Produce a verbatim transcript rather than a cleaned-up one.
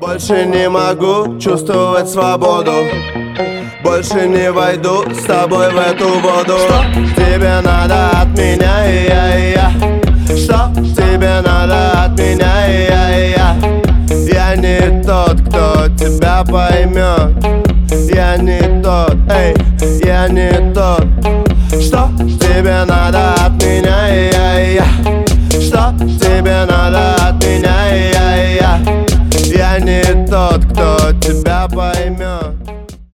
Больше не могу чувствовать свободу. Больше не войду с тобой в эту воду. Что тебе надо от меня, и я, и я? Что тебе надо от меня, и я, и я? Я не тот, кто тебя поймет. Я не тот, эй, я не тот. Что тебе надо от меня, и я, и я? Что тебе надо от меня, и я, и я? Я не тот, кто тебя поймет.